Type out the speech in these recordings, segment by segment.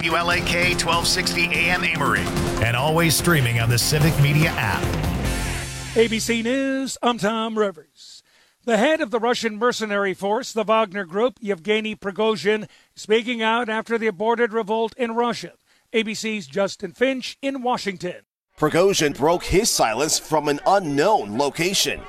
WLAK 1260 AM Amory. And always streaming on the Civic Media app. ABC News, I'm Tom Rivers. The head of the Russian mercenary force, the Wagner Group, Yevgeny Prigozhin, speaking out after the aborted revolt in Russia. ABC's Justin Finch in Washington. Prigozhin broke his silence from an unknown location,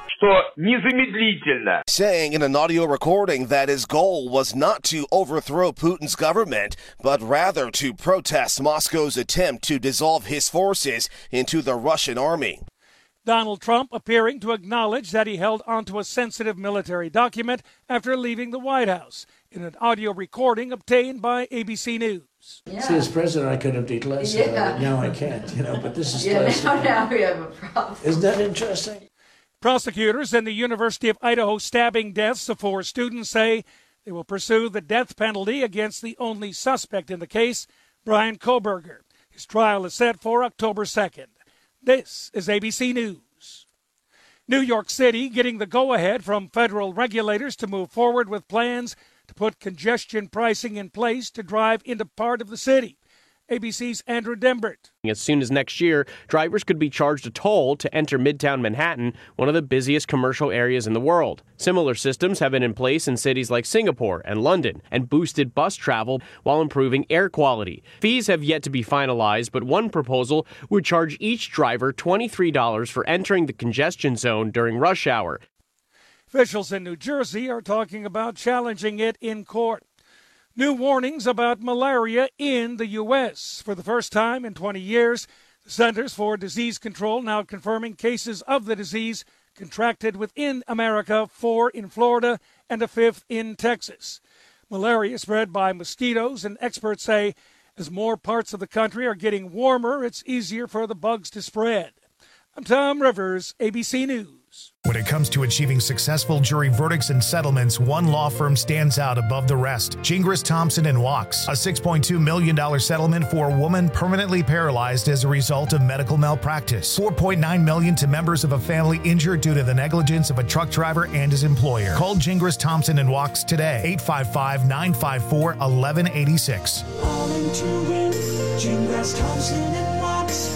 saying in an audio recording that his goal was not to overthrow Putin's government, but rather to protest Moscow's attempt to dissolve his forces into the Russian army. Donald Trump appearing to acknowledge that he held onto a sensitive military document after leaving the White House in an audio recording obtained by ABC News. Yeah. See, as president, I could have did less. Now I can't, but this is now we have a problem. Isn't that interesting? Prosecutors in the University of Idaho stabbing deaths of 4 students say they will pursue the death penalty against the only suspect in the case, Brian Koberger. His trial is set for October 2nd. This is ABC News. New York City getting the go-ahead from federal regulators to move forward with plans to put congestion pricing in place to drive into part of the city. ABC's Andrew Dembert. As soon as next year, drivers could be charged a toll to enter Midtown Manhattan, one of the busiest commercial areas in the world. Similar systems have been in place in cities like Singapore and London and boosted bus travel while improving air quality. Fees have yet to be finalized, but one proposal would charge each driver $23 for entering the congestion zone during rush hour. Officials in New Jersey are talking about challenging it in court. New warnings about malaria in the U.S. For the first time in 20 years, the Centers for Disease Control now confirming cases of the disease contracted within America, 4 in Florida and a 5th in Texas. Malaria spread by mosquitoes, and experts say as more parts of the country are getting warmer, it's easier for the bugs to spread. I'm Tom Rivers, ABC News. When it comes to achieving successful jury verdicts and settlements, one law firm stands out above the rest. Gingras, Thompson & Wachs. A $6.2 million settlement for a woman permanently paralyzed as a result of medical malpractice. $4.9 million to members of a family injured due to the negligence of a truck driver and his employer. Call Gingras, Thompson & Wachs today. 855-954-1186. All into it. Gingras, Thompson & Wachs.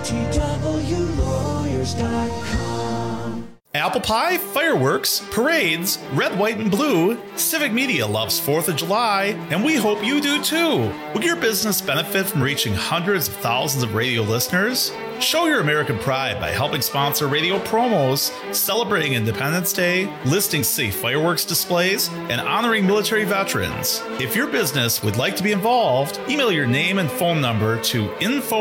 GTWlawyers.com. Apple pie, fireworks, parades, red, white, and blue. Civic Media loves 4th of July, and we hope you do too. Will your business benefit from reaching hundreds of thousands of radio listeners? Show your American pride by helping sponsor radio promos, celebrating Independence Day, listing safe fireworks displays, and honoring military veterans. If your business would like to be involved, email your name and phone number to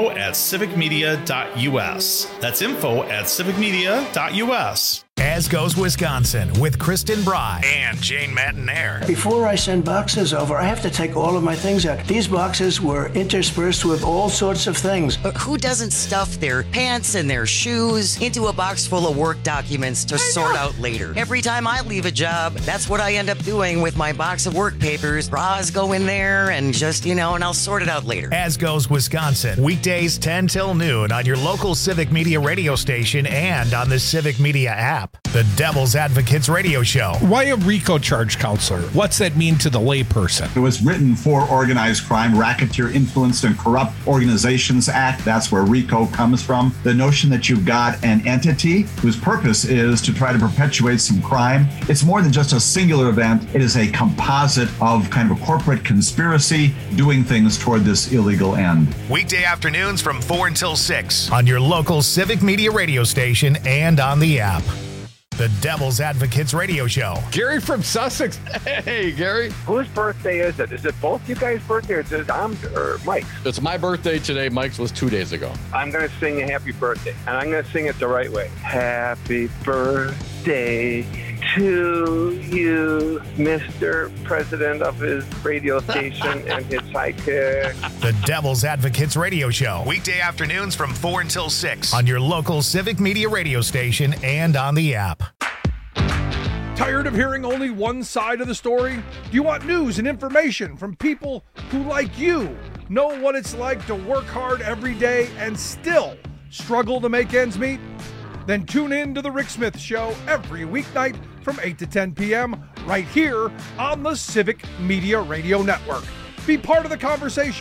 info@civicmedia.us. That's info@civicmedia.us. As Goes Wisconsin with Kristen Bry and Jane Matinaire. Before I send boxes over, I have to take all of my things out. These boxes were interspersed with all sorts of things. But who doesn't stuff their pants and their shoes into a box full of work documents to sort out later? Every time I leave a job, that's what I end up doing with my box of work papers. Bras go in there and just, and I'll sort it out later. As Goes Wisconsin, weekdays 10 till noon on your local Civic Media radio station and on the Civic Media app. The Devil's Advocates Radio Show. Why a RICO charge counselor? What's that mean to the layperson? It was written for Organized Crime, Racketeer Influenced and Corrupt Organizations Act. That's where RICO comes from. The notion that you've got an entity whose purpose is to try to perpetuate some crime. It's more than just a singular event. It is a composite of kind of a corporate conspiracy doing things toward this illegal end. Weekday afternoons from 4 until 6 on your local Civic Media radio station and on the app. The Devil's Advocates Radio Show. Gary from Sussex. Hey, Gary. Whose birthday is it? Is it both you guys' birthday or is it Dom's or Mike's? It's my birthday today. Mike's was 2 days ago. I'm going to sing a happy birthday, and I'm going to sing it the right way. Happy birthday to you, Mr. President of his radio station and his sidekick. The Devil's Advocates Radio Show. Weekday afternoons from 4 until 6 on your local Civic Media radio station and on the app. Tired of hearing only one side of the story? Do you want news and information from people who, like you, know what it's like to work hard every day and still struggle to make ends meet? Then tune in to The Rick Smith Show every weeknight from 8 to 10 p.m. right here on the Civic Media Radio Network. Be part of the conversation.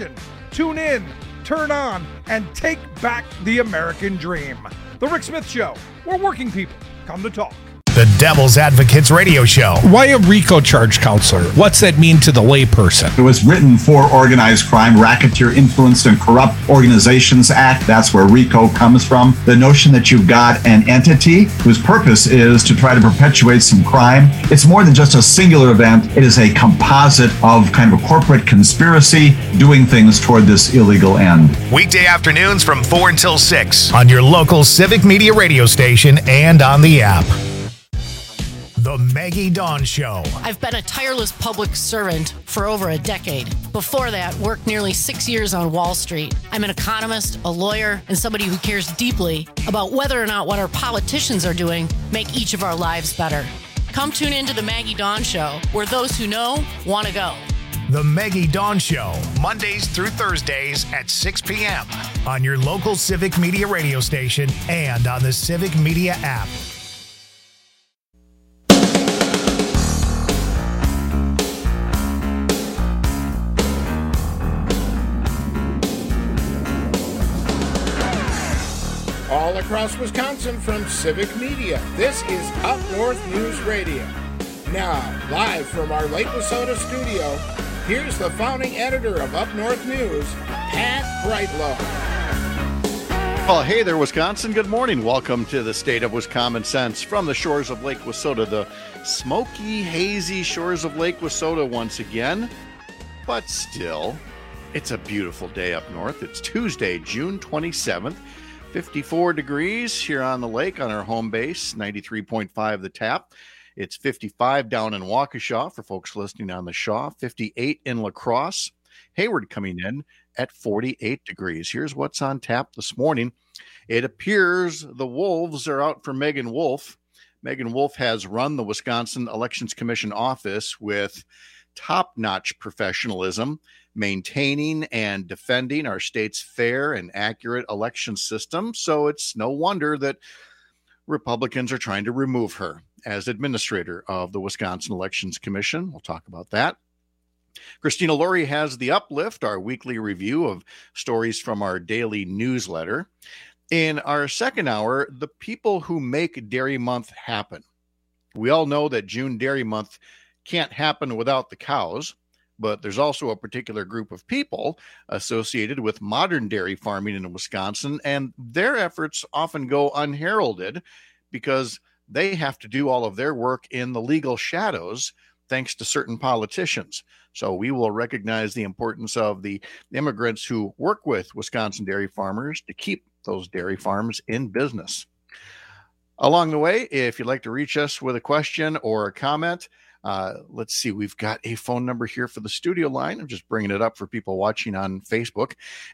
Tune in, turn on, and take back the American dream. The Rick Smith Show, where working people come to talk. The Devil's Advocates Radio Show. Why a RICO charge, counselor? What's that mean to the layperson? It was written for Organized Crime, Racketeer Influenced and Corrupt Organizations Act. That's where RICO comes from. The notion that you've got an entity whose purpose is to try to perpetuate some crime. It's more than just a singular event. It is a composite of kind of a corporate conspiracy doing things toward this illegal end. Weekday afternoons from 4 until 6 on your local Civic Media radio station and on the app. The Maggie Dawn Show. I've been a tireless public servant for over a decade. Before that, worked nearly 6 years on Wall Street. I'm an economist, a lawyer, and somebody who cares deeply about whether or not what our politicians are doing make each of our lives better. Come tune into The Maggie Dawn Show, where those who know want to go. The Maggie Dawn Show, Mondays through Thursdays at 6 p.m. on your local Civic Media radio station and on the Civic Media app. All across Wisconsin from Civic Media, this is Up North News Radio. Now, live from our Lake Wissota studio, here's the founding editor of Up North News, Pat Brightlow. Well, hey there, Wisconsin. Good morning. Welcome to the state of Wiscommon Sense from the shores of Lake Wissota, the smoky, hazy shores of Lake Wissota once again. But still, it's a beautiful day up north. It's Tuesday, June 27th. 54 degrees here on the lake on our home base, 93.5 the tap. It's 55 down in Waukesha for folks listening on the Shaw, 58 in La Crosse. Hayward coming in at 48 degrees. Here's what's on tap this morning. It appears the Wolves are out for Megan Wolf. Megan Wolf has run the Wisconsin Elections Commission office with top-notch professionalism, maintaining and defending our state's fair and accurate election system. So it's no wonder that Republicans are trying to remove her as administrator of the Wisconsin Elections Commission. We'll talk about that. Christina Laurie has The Uplift, our weekly review of stories from our daily newsletter. In our second hour, the people who make Dairy Month happen. We all know that June Dairy Month can't happen without the cows, but there's also a particular group of people associated with modern dairy farming in Wisconsin, and their efforts often go unheralded because they have to do all of their work in the legal shadows thanks to certain politicians. So we will recognize the importance of the immigrants who work with Wisconsin dairy farmers to keep those dairy farms in business. Along the way, if you'd like to reach us with a question or a comment, let's see, we've got a phone number here for the studio line. I'm just bringing it up for people watching on Facebook,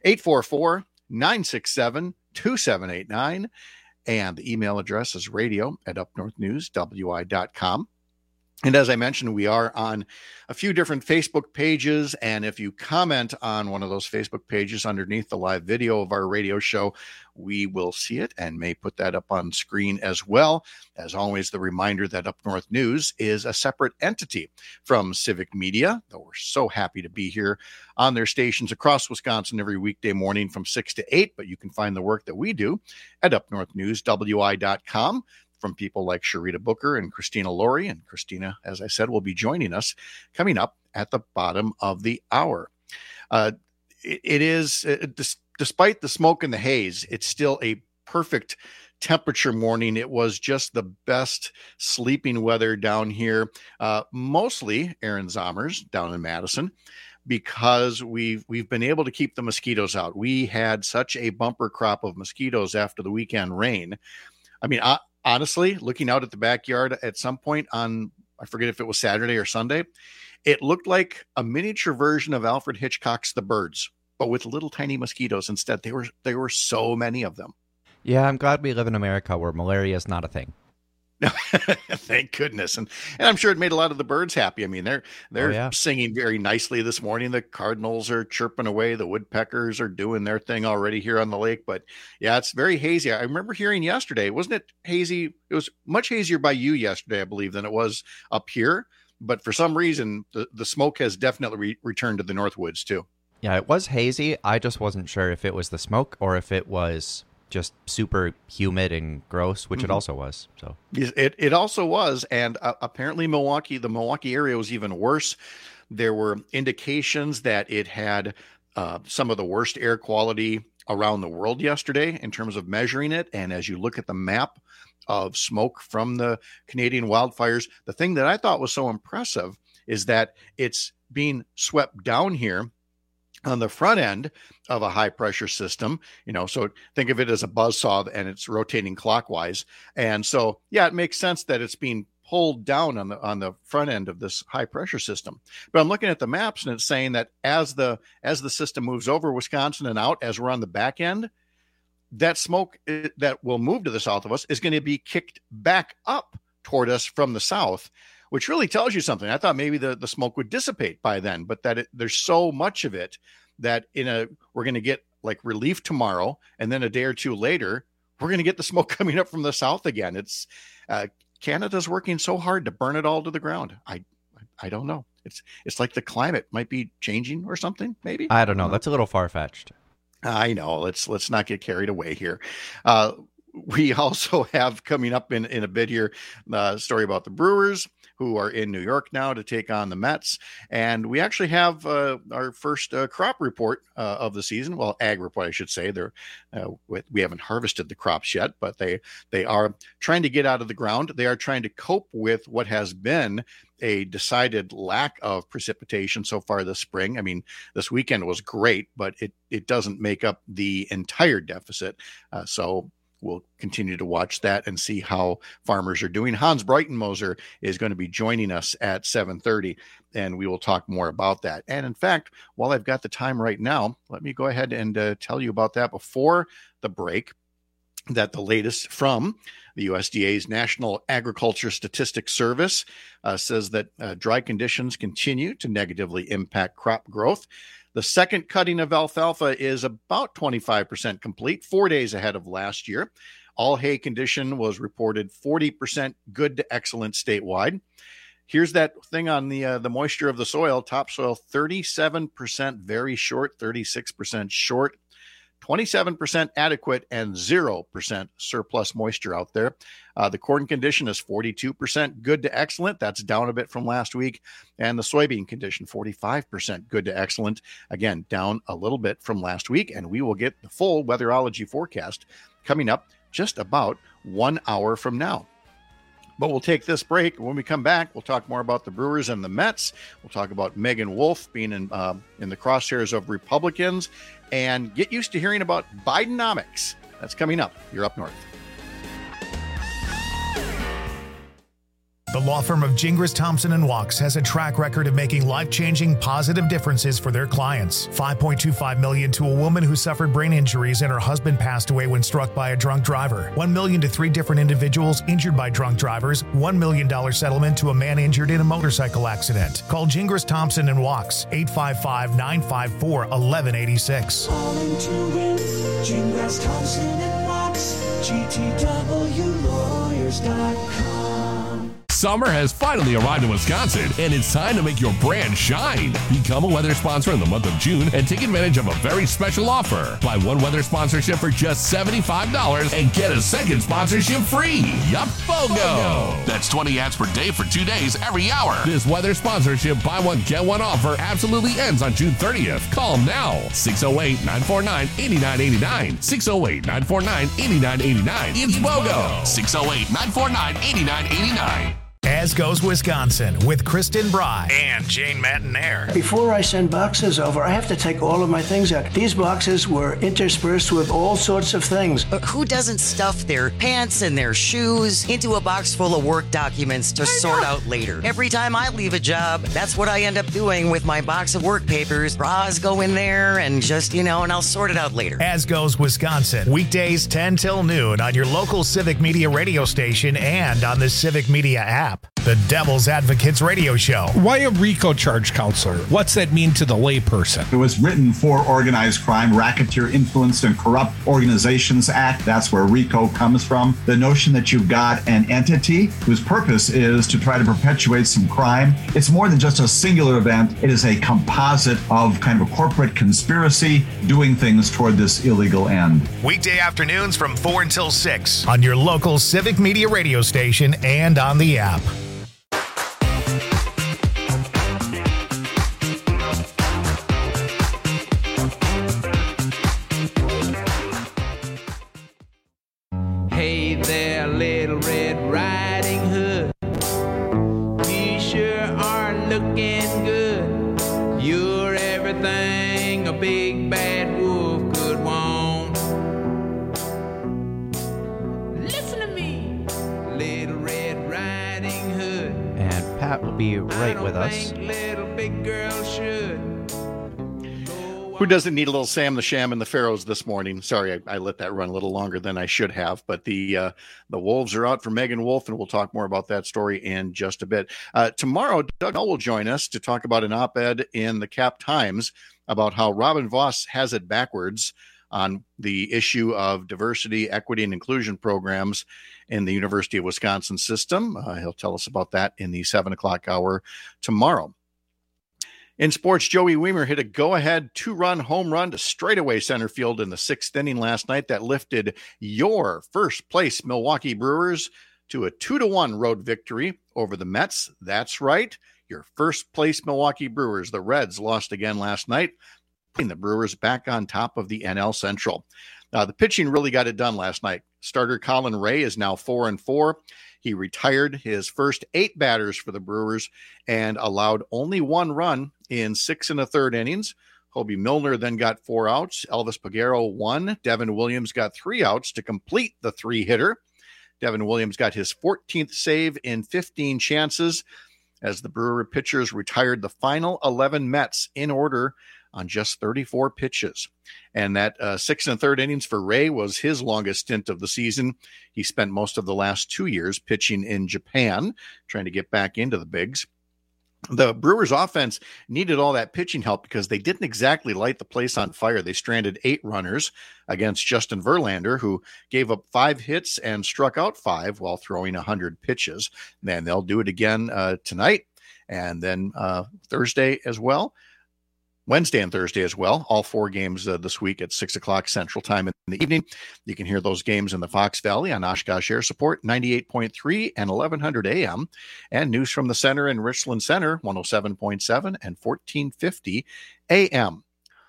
844-967-2789. And the email address is radio@upnorthnewswi.com. And as I mentioned, we are on a few different Facebook pages. And if you comment on one of those Facebook pages underneath the live video of our radio show, we will see it and may put that up on screen as well. As always, the reminder that Up North News is a separate entity from Civic Media, though we're so happy to be here on their stations across Wisconsin every weekday morning from 6 to 8. But you can find the work that we do at upnorthnewswi.com. from people like Sharita Booker and Christina Laurie. And Christina, as I said, will be joining us coming up at the bottom of the hour. Despite the smoke and the haze, it's still a perfect temperature morning. It was just the best sleeping weather down here, mostly Aaron Zommers down in Madison, because we've been able to keep the mosquitoes out. We had such a bumper crop of mosquitoes after the weekend rain. I mean, honestly, looking out at the backyard at some point on, I forget if it was Saturday or Sunday, it looked like a miniature version of Alfred Hitchcock's The Birds, but with little tiny mosquitoes instead. There were so many of them. Yeah, I'm glad we live in America where malaria is not a thing. Thank goodness. And I'm sure it made a lot of the birds happy. I mean, they're singing very nicely this morning. The cardinals are chirping away. The woodpeckers are doing their thing already here on the lake. But yeah, it's very hazy. I remember hearing yesterday, wasn't it hazy? It was much hazier by you yesterday, I believe, than it was up here. But for some reason, the smoke has definitely returned to the Northwoods too. Yeah, it was hazy. I just wasn't sure if it was the smoke or if it was just super humid and gross, which it also was. So it also was, and apparently the Milwaukee area was even worse. There were indications that it had some of the worst air quality around the world yesterday in terms of measuring it. And as you look at the map of smoke from the Canadian wildfires, the thing that I thought was so impressive is that it's being swept down here on the front end of a high pressure system, so think of it as a buzzsaw and it's rotating clockwise. And so, yeah, it makes sense that it's being pulled down on the front end of this high pressure system. But I'm looking at the maps and it's saying that as the system moves over Wisconsin and out, as we're on the back end, that smoke that will move to the south of us is going to be kicked back up toward us from the south, which really tells you something. I thought maybe the smoke would dissipate by then, but that there's so much of it that we're going to get like relief tomorrow, and then a day or two later, we're going to get the smoke coming up from the south again. It's Canada's working so hard to burn it all to the ground. I don't know. It's like the climate might be changing or something. Maybe I don't know. That's a little far-fetched. I know. Let's not get carried away here. We also have coming up in a bit here a story about the Brewers, who are in New York now to take on the Mets. And we actually have our first crop report of the season. Well, ag report, I should say. We haven't harvested the crops yet, but they are trying to get out of the ground. They are trying to cope with what has been a decided lack of precipitation so far this spring. I mean, this weekend was great, but it doesn't make up the entire deficit. So we'll continue to watch that and see how farmers are doing. Hans Breitenmoser is going to be joining us at 7:30, and we will talk more about that. And in fact, while I've got the time right now, let me go ahead and tell you about that before the break, that the latest from the USDA's National Agriculture Statistics Service says that dry conditions continue to negatively impact crop growth. The second cutting of alfalfa is about 25% complete, 4 days ahead of last year. All hay condition was reported 40% good to excellent statewide. Here's that thing on the moisture of the soil. Topsoil, 37% very short, 36% short, 27% adequate, and 0% surplus moisture out there. The corn condition is 42% good to excellent. That's down a bit from last week. And the soybean condition, 45% good to excellent. Again, down a little bit from last week. And we will get the full weatherology forecast coming up just about 1 hour from now. But we'll take this break. When we come back, we'll talk more about the Brewers and the Mets. We'll talk about Megan Wolf being in the crosshairs of Republicans, and get used to hearing about Bidenomics. That's coming up. You're Up North. The law firm of Gingras, Thompson & Walks has a track record of making life-changing, positive differences for their clients. $5.25 million to a woman who suffered brain injuries and her husband passed away when struck by a drunk driver. $1 million to 3 different individuals injured by drunk drivers. $1 million settlement to a man injured in a motorcycle accident. Call Gingras, Thompson & Walks, 855-954-1186. Calling to win, Gingras, Thompson & Walks, GTWlawyers.com. Summer has finally arrived in Wisconsin, and it's time to make your brand shine. Become a weather sponsor in the month of June and take advantage of a very special offer. Buy one weather sponsorship for just $75 and get a second sponsorship free. Yup, BOGO! That's 20 ads per day for 2 days every hour. This weather sponsorship buy one, get one offer absolutely ends on June 30th. Call now. 608-949-8989. 608-949-8989. It's BOGO. 608-949-8989. As Goes Wisconsin with Kristen Bry and Jane Matinaire. Before I send boxes over, I have to take all of my things out. These boxes were interspersed with all sorts of things. Who doesn't stuff their pants and their shoes into a box full of work documents to sort out later? Every time I leave a job, that's what I end up doing with my box of work papers. Bras go in there and just, and I'll sort it out later. As Goes Wisconsin, weekdays 10 till noon on your local Civic Media radio station and on the Civic Media app. the Devil's Advocates Radio Show. Why a RICO charge, counselor? What's that mean to the layperson? It was written for Organized Crime, Racketeer Influenced and Corrupt Organizations Act. That's where RICO comes from. The notion that you've got an entity whose purpose is to try to perpetuate some crime. It's more than just a singular event. It is a composite of kind of a corporate conspiracy doing things toward this illegal end. Weekday afternoons from 4 until 6 on your local Civic Media radio station and on the app. Hey there, Little Red Riding Hood. You sure are looking good. You're everything a big bad wolf could want. Listen to me, Little Red Riding Hood. And Pat will be right with us. Little big girl should. Who doesn't need a little Sam the Sham and the Pharaohs this morning? Sorry, I let that run a little longer than I should have. But the Wolves are out for Megan Wolf, and we'll talk more about that story in just a bit. Tomorrow, Doug Null will join us to talk about an op-ed in the Cap Times about how Robin Voss has it backwards on the issue of diversity, equity, and inclusion programs in the University of Wisconsin system. He'll tell us about that in the 7 o'clock hour tomorrow. In sports, Joey Wiemer hit a go-ahead 2-run home run to straightaway center field in the 6th inning last night that lifted your first-place Milwaukee Brewers to a 2-1 road victory over the Mets. That's right, your first-place Milwaukee Brewers. The Reds lost again last night, putting the Brewers back on top of the NL Central. The pitching really got it done last night. Starter Colin Ray is now 4-4. He retired his first 8 batters for the Brewers and allowed only 1 run in 6 1/3 innings. Hobie Milner then got 4 outs. Elvis Peguero 1. Devin Williams got 3 outs to complete the 3-hitter. Devin Williams got his 14th save in 15 chances as the Brewer pitchers retired the final 11 Mets in order on just 34 pitches. And that 6 1/3 innings for Ray was his longest stint of the season. He spent most of the last 2 years pitching in Japan, trying to get back into the bigs. The Brewers offense needed all that pitching help because they didn't exactly light the place on fire. They stranded 8 runners against Justin Verlander, who gave up 5 hits and struck out 5 while throwing 100 pitches. And they'll do it again tonight and then Thursday as well. Wednesday and Thursday as well. All 4 games this week at 6 o'clock Central Time in the evening. You can hear those games in the Fox Valley on Oshkosh Air Support 98.3 and 1100 AM, and News from the Center in Richland Center 107.7 and 1450 AM.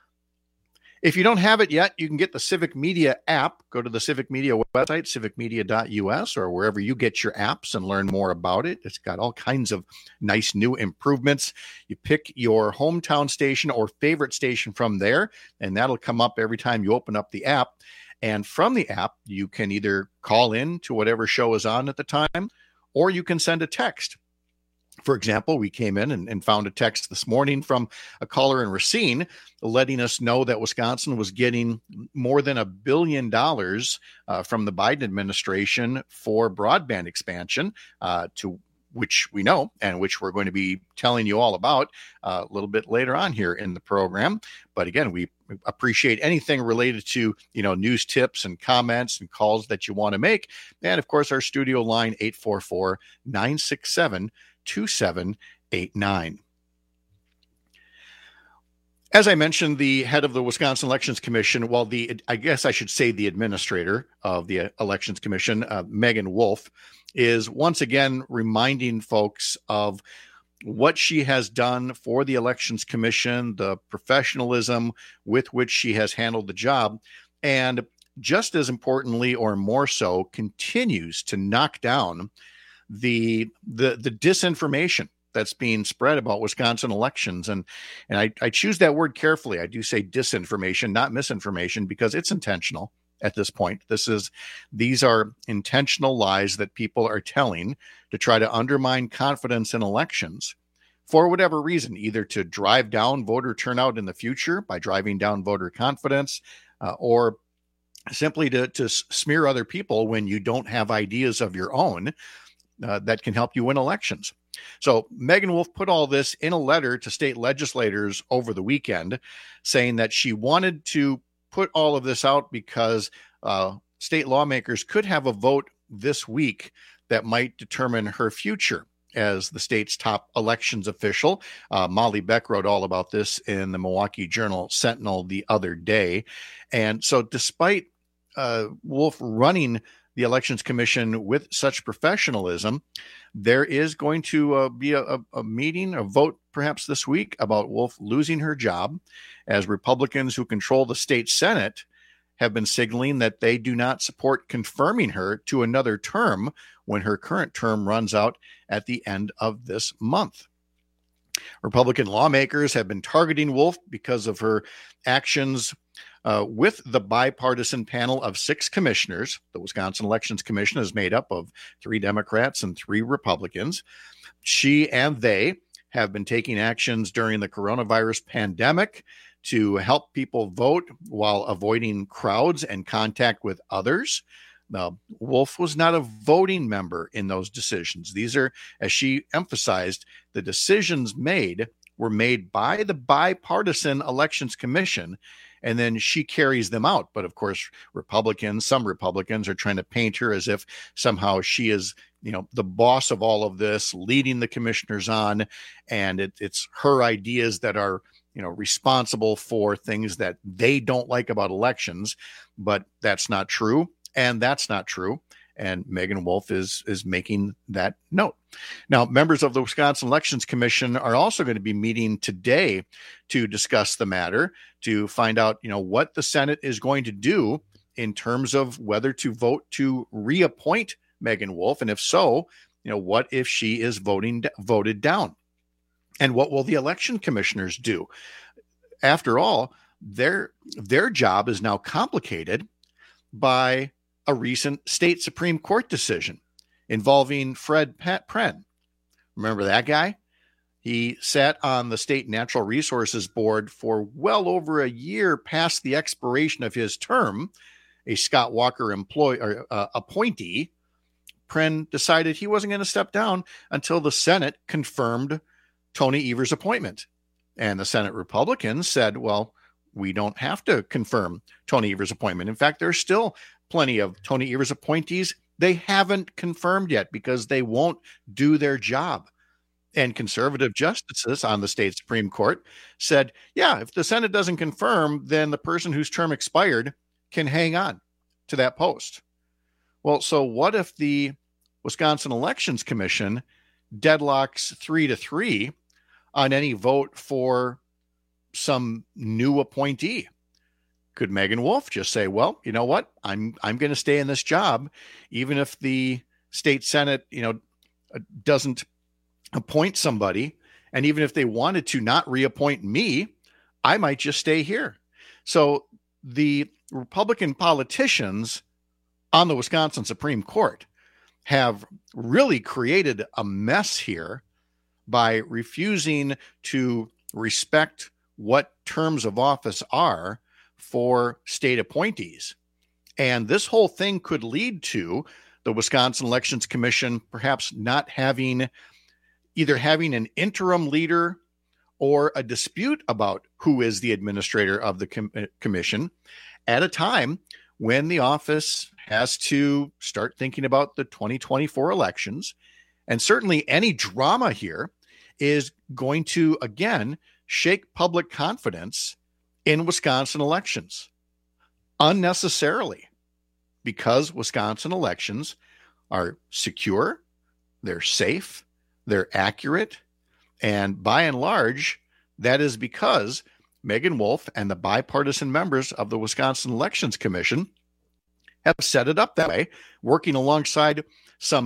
If you don't have it yet, you can get the Civic Media app. Go to the Civic Media website, civicmedia.us, or wherever you get your apps and learn more about it. It's got all kinds of nice new improvements. You pick your hometown station or favorite station from there, and that'll come up every time you open up the app. And from the app, you can either call in to whatever show is on at the time, or you can send a text. For example, we came in and found a text this morning from a caller in Racine letting us know that Wisconsin was getting more than $1 billion from the Biden administration for broadband expansion, to which we know and which we're going to be telling you all about a little bit later on here in the program. But again, we appreciate anything related to, news tips and comments and calls that you want to make. And of course, our studio line 844-967-2789. As I mentioned, the head of the Wisconsin Elections Commission, I guess I should say the administrator of the Elections Commission, Megan Wolf, is once again reminding folks of what she has done for the Elections Commission, the professionalism with which she has handled the job, and just as importantly, or more so, continues to knock down the disinformation that's being spread about Wisconsin elections. And I choose that word carefully. I do say disinformation, not misinformation, because it's intentional at this point. These are intentional lies that people are telling to try to undermine confidence in elections for whatever reason, either to drive down voter turnout in the future by driving down voter confidence, or simply to smear other people when you don't have ideas of your own. that can help you win elections. So Megan Wolf put all this in a letter to state legislators over the weekend, saying that she wanted to put all of this out because state lawmakers could have a vote this week that might determine her future as the state's top elections official. Molly Beck wrote all about this in the Milwaukee Journal-Sentinel the other day. And so despite Wolf running the Elections Commission with such professionalism, there is going to be a meeting, a vote perhaps this week about Wolf losing her job, as Republicans who control the state Senate have been signaling that they do not support confirming her to another term when her current term runs out at the end of this month. Republican lawmakers have been targeting Wolf because of her actions with the bipartisan panel of 6 commissioners. The Wisconsin Elections Commission is made up of 3 Democrats and 3 Republicans. She and they have been taking actions during the coronavirus pandemic to help people vote while avoiding crowds and contact with others. Now, Wolf was not a voting member in those decisions. These are, as she emphasized, the decisions made were made by the bipartisan Elections Commission, and then she carries them out. But of course, some Republicans are trying to paint her as if somehow she is, the boss of all of this, leading the commissioners on, and it's her ideas that are, responsible for things that they don't like about elections. But that's not true, and that's not true. And Megan Wolf is making that note. Now, members of the Wisconsin Elections Commission are also going to be meeting today to discuss the matter, to find out, what the Senate is going to do in terms of whether to vote to reappoint Megan Wolf. And if so, what if she is voted down? And what will the election commissioners do? After all, their job is now complicated by a recent state Supreme Court decision involving Fred Pren. Remember that guy? He sat on the State Natural Resources Board for well over a year past the expiration of his term, a Scott Walker appointee. Pren decided he wasn't going to step down until the Senate confirmed Tony Evers' appointment. And the Senate Republicans said, well, we don't have to confirm Tony Evers' appointment. In fact, there's still plenty of Tony Evers appointees they haven't confirmed yet because they won't do their job. And conservative justices on the state Supreme Court said, yeah, if the Senate doesn't confirm, then the person whose term expired can hang on to that post. Well, so what if the Wisconsin Elections Commission deadlocks 3-3 on any vote for some new appointee? Could Megan Wolf just say, well, you know what? I'm going to stay in this job, even if the state Senate, doesn't appoint somebody. And even if they wanted to not reappoint me, I might just stay here. So the Republican politicians on the Wisconsin Supreme Court have really created a mess here by refusing to respect what terms of office are for state appointees. And this whole thing could lead to the Wisconsin Elections Commission perhaps not having an interim leader or a dispute about who is the administrator of the commission at a time when the office has to start thinking about the 2024 elections. And certainly any drama here is going to, again, shake public confidence in Wisconsin elections unnecessarily, because Wisconsin elections are secure, they're safe, they're accurate, and by and large, that is because Megan Wolf and the bipartisan members of the Wisconsin Elections Commission have set it up that way, working alongside some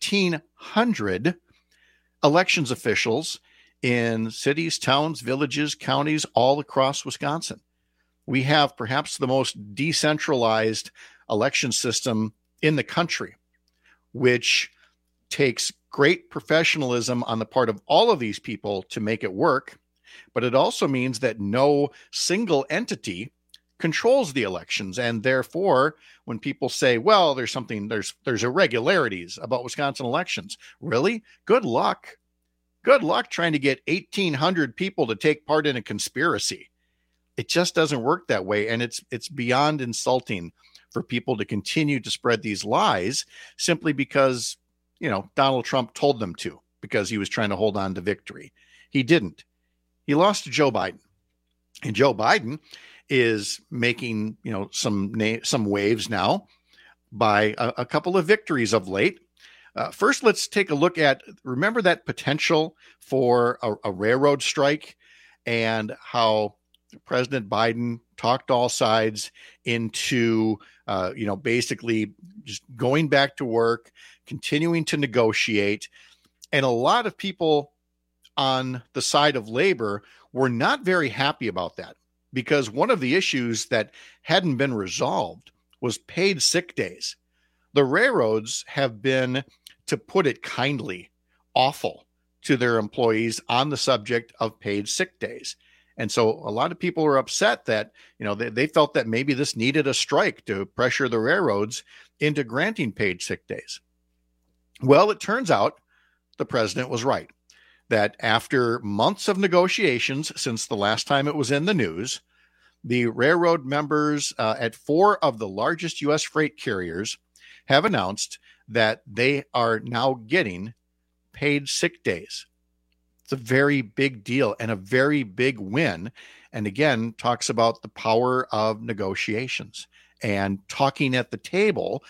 1,800 elections officials in cities, towns, villages, counties all across Wisconsin. We have perhaps the most decentralized election system in the country, which takes great professionalism on the part of all of these people to make it work. But it also means that no single entity controls the elections. And therefore, when people say, well, there's irregularities about Wisconsin elections, really? Good luck. Good luck trying to get 1,800 people to take part in a conspiracy. It just doesn't work that way. And it's beyond insulting for people to continue to spread these lies simply because, Donald Trump told them to, because he was trying to hold on to victory. He didn't. He lost to Joe Biden. And Joe Biden is making, some waves now by a couple of victories of late. First, let's take a look at, remember that potential for a railroad strike and how President Biden talked all sides into, basically just going back to work, continuing to negotiate. And a lot of people on the side of labor were not very happy about that, because one of the issues that hadn't been resolved was paid sick days. The railroads have been, to put it kindly, awful to their employees on the subject of paid sick days. And so a lot of people are upset that, they felt that maybe this needed a strike to pressure the railroads into granting paid sick days. Well, it turns out the president was right, that after months of negotiations since the last time it was in the news, the railroad members at 4 of the largest U.S. freight carriers have announced that they are now getting paid sick days. It's a very big deal and a very big win. And again, talks about the power of negotiations and talking at the table,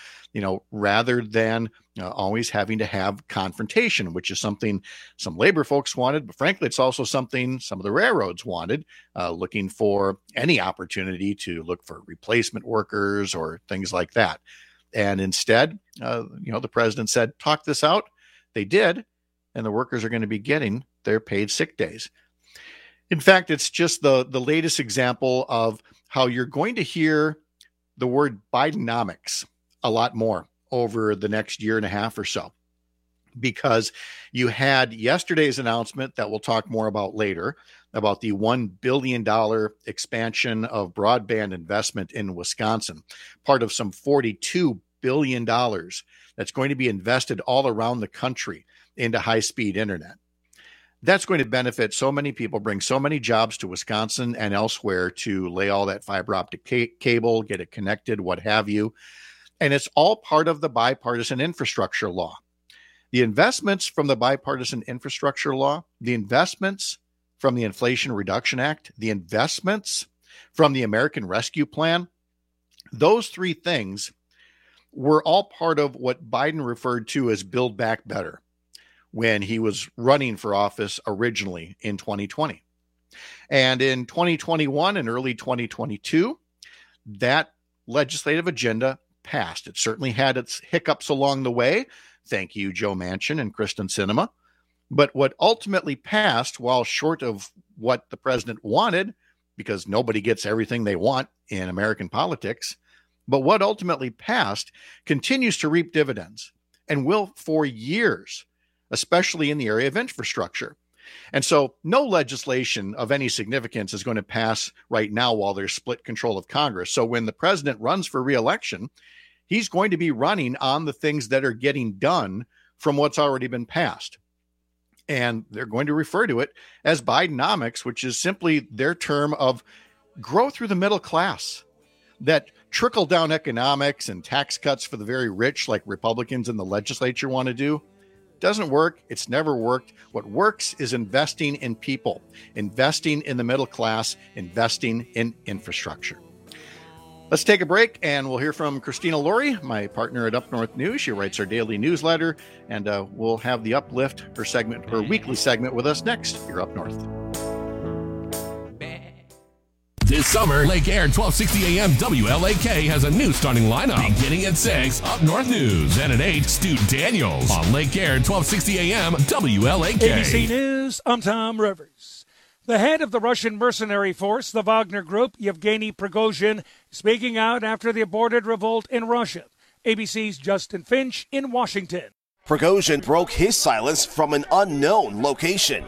rather than always having to have confrontation, which is something some labor folks wanted. But frankly, it's also something some of the railroads wanted, looking for any opportunity to look for replacement workers or things like that. And instead, the president said, talk this out. They did. And the workers are going to be getting their paid sick days. In fact, it's just the latest example of how you're going to hear the word Bidenomics a lot more over the next year and a half or so, because you had yesterday's announcement that we'll talk more about later about the $1 billion expansion of broadband investment in Wisconsin, part of some $42 billion that's going to be invested all around the country into high-speed internet. That's going to benefit so many people, bring so many jobs to Wisconsin and elsewhere to lay all that fiber optic cable, get it connected, what have you. And it's all part of the bipartisan infrastructure law. The investments from the bipartisan infrastructure law, the investments from the Inflation Reduction Act, the investments from the American Rescue Plan, those 3 things were all part of what Biden referred to as Build Back Better when he was running for office originally in 2020. And in 2021 and early 2022, that legislative agenda passed. It certainly had its hiccups along the way. Thank you, Joe Manchin and Kristen Sinema. But what ultimately passed, while short of what the president wanted, because nobody gets everything they want in American politics, but what ultimately passed continues to reap dividends and will for years, especially in the area of infrastructure. And so no legislation of any significance is going to pass right now while there's split control of Congress. So when the president runs for re-election, he's going to be running on the things that are getting done from what's already been passed. And they're going to refer to it as Bidenomics, which is simply their term of grow through the middle class. That trickle-down economics and tax cuts for the very rich, like Republicans in the legislature want to do, doesn't work. It's never worked. What works is investing in people, investing in the middle class, investing in infrastructure. Let's take a break, and we'll hear from Christina Laurie, my partner at Up North News. She writes our daily newsletter, and we'll have the Uplift, her weekly segment, with us next here Up North. This summer, Lake Air 1260 AM WLAK has a new starting lineup. Beginning at 6, Up North News. And at 8, Stu Daniels on Lake Air 1260 AM WLAK. ABC News, I'm Tom Rivers. The head of the Russian mercenary force, the Wagner Group, Yevgeny Prigozhin, speaking out after the aborted revolt in Russia. ABC's Justin Finch in Washington. Prigozhin broke his silence from an unknown location,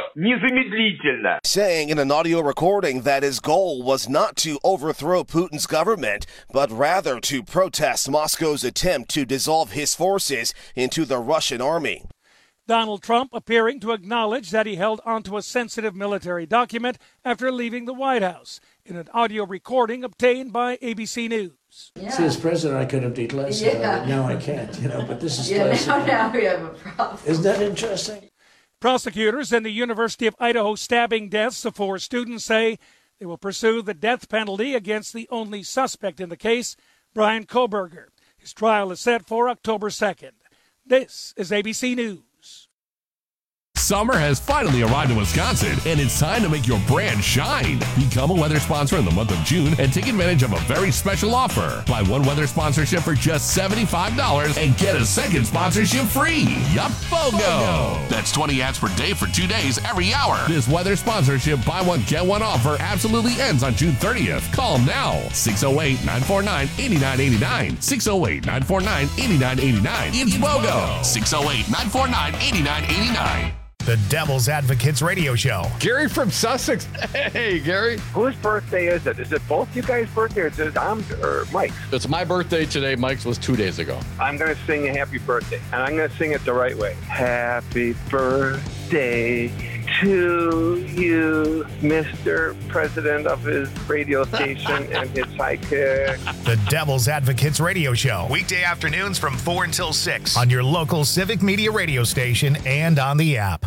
saying in an audio recording that his goal was not to overthrow Putin's government, but rather to protest Moscow's attempt to dissolve his forces into the Russian army. Donald Trump appearing to acknowledge that he held onto a sensitive military document after leaving the White House in an audio recording obtained by ABC News. Yeah. See, as president, I could have did less. Now I can't, but this is classic. Now we have a problem. Isn't that interesting? Prosecutors in the University of Idaho stabbing deaths of 4 students say they will pursue the death penalty against the only suspect in the case, Brian Koberger. His trial is set for October 2nd. This is ABC News. Summer has finally arrived in Wisconsin, and it's time to make your brand shine. Become a weather sponsor in the month of June and take advantage of a very special offer. Buy 1 weather sponsorship for just $75 and get a second sponsorship free. Yup, BOGO! That's 20 ads per day for 2 days every hour. This weather sponsorship buy one, get one offer absolutely ends on June 30th. Call now. 608-949-8989. 608-949-8989. It's BOGO. 608-949-8989. The Devil's Advocates Radio Show. Gary from Sussex. Hey, Gary. Whose birthday is it? Is it both you guys' birthday, or is it or Mike's? It's my birthday today. Mike's was 2 days ago. I'm going to sing a happy birthday, and I'm going to sing it the right way. Happy birthday to you, Mr. President of his radio station and his sidekick. The Devil's Advocates Radio Show. Weekday afternoons from 4 until 6 on your local Civic Media radio station and on the app.